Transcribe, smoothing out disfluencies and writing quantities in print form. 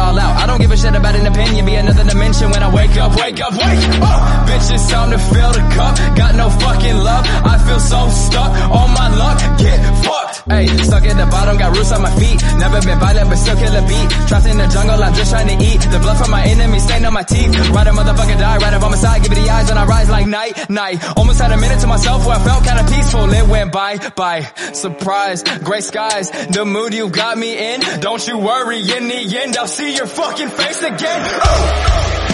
all out. I don't give a shit about an opinion, be another dimension when I wake up, wake up, wake up. Bitch, it's time to fill the cup, got no fucking love. I feel so stuck, all my luck, get fucked. Ayy, stuck at the bottom, got roots on my feet. Never been violent, but still kill a beat. Trapped in the jungle, I'm just trying to eat. The blood from my enemies stain on my teeth. Ride a motherfucker die, right up on my side, give it the eyes and I rise like night, night. Almost had a minute to myself where I felt kinda peaceful. It went by, surprise, gray skies, the mood you got me in. Don't you worry, in the end I'll see your fucking face again.